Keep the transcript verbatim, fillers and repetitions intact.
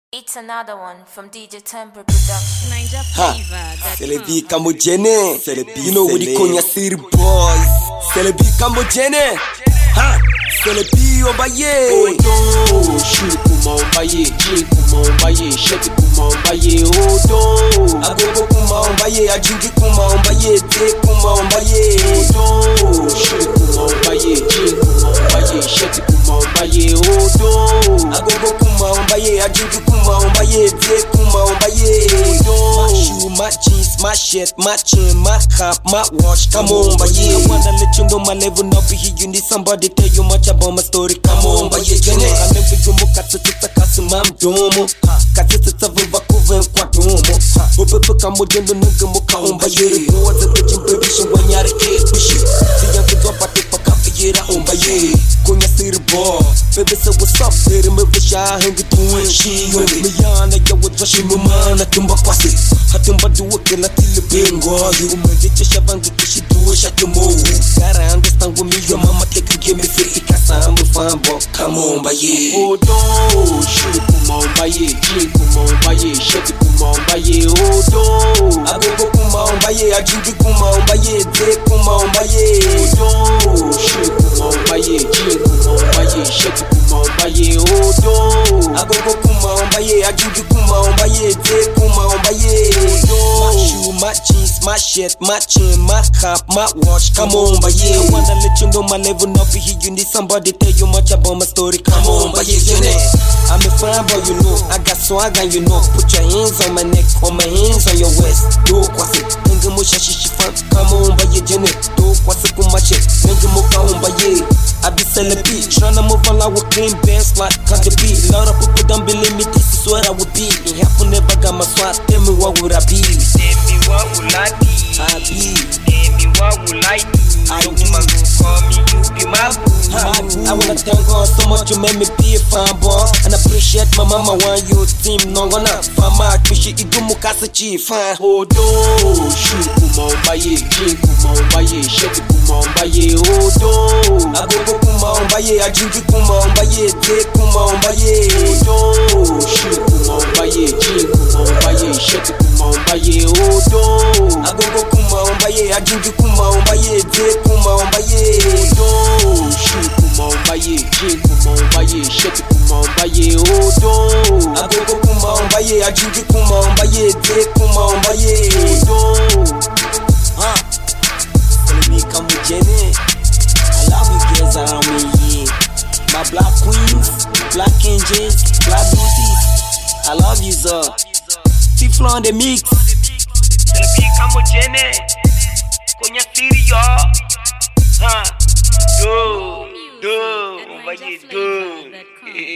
It's another one from D J Temple Production. Ninja Ha, c'est le vie Camogene, c'est le beat, you know what the Konya City boys. C'est le beat Camogene, ha, c'est le beat Obaye. Odo, shoot kuma Obaye, G kuma Obaye, shake kuma Obaye, Odo. Agogo kuma Obaye, Ajingi kuma Obaye, Te kuma Obaye. Odo, shoot kuma Obaye, G kuma Obaye, shake kuma Obaye, Odo. Agogo kuma Obaye, Ajingi kuma Obaye, Te kuma Obaye. My shoe, my jeans, my shirt, my chain, my cap, my watch, come on, Obaye. I wanna let you know my level up here. You need somebody tell you much about my story. Come on, Obaye, Jene. I never go mo katsuta kasuma mdomo. Katsuta vuva kuven kwa domo. Opepe kamo jendo nunga mo ka Obaye. Rewards at the gym baby she when yare ke pushi. Siya kudwa pate paka fiyera Obaye. Konya City boy. Baby say what's up? Baby me visha hangi doing she. Me yana ya what's she mama tumba kwasi. Hatumba duwa kila tili bengo. You me diche shabangi kishi duwa shatumo. Gotta understand with me your mama take you give me free. Kasa I'm a fan boy. Come on, Obaye. Odo, shoot kuma Obaye, G kuma Obaye, shake kuma Obaye, Odo. Agogo kuma Obaye, Ajingi kuma Obaye, Te kuma Obaye. Odo, shoot kuma Obaye, G kuma Obaye, shake kuma Obaye, Odo. Agogo kuma Obaye, Ajingi kuma Obaye, Te kuma Obaye. My shoe, my jeans, my shirt, my chain, my cap, my watch. Come on, Obaye. I wanna let you know my level up here. You need somebody tell you much about my story. Come on, Obaye, Jene. I'm a fan boy, you know. I got swag and you know. Put your hands on my neck, or my hands on your waist. Do kwasi, nenga mo shashi fan. Come on, Obaye, Jene. Do kwasi kumache, nenga mo ka Obaye. I be celebrity, tryna move along with clean bands like Cardi B. Lot of people don't believe me, this is what I would be. In half never got my swat, tell me what would I be? Tell me what would I be? I be. Tell me what would I do? I Your do. woman go call me, you be my boo. I, I wanna thank God so much you made me be a fan boy. And appreciate my mama when you team no gonna fama kishi idumu kasa chi fan. Odo, shoot kuma Obaye, G kuma Obaye, shake kuma Obaye, Odo. Agogo kuma Obaye, Ajingi kuma Obaye, Te kuma Obaye. Odo, shoot kuma Obaye, G kuma Obaye, shake kuma Obaye, Odo. Agogo kuma Obaye, Ajingi kuma Obaye, Te kuma Obaye. Odo, shoot kuma Obaye, G kuma Obaye, shake kuma Obaye, Odo. Agogo kuma Obaye, Ajingi kuma Obaye, Te kuma Obaye. Odo. Ha, c'est le Camogene. I love you girls around me, yeah. My black queens, black angels, black beauties. I love you, sir. Tiflo on the mix. Tell me Camogene, Konya City, y'all. Huh? Do, do, Obaye, do.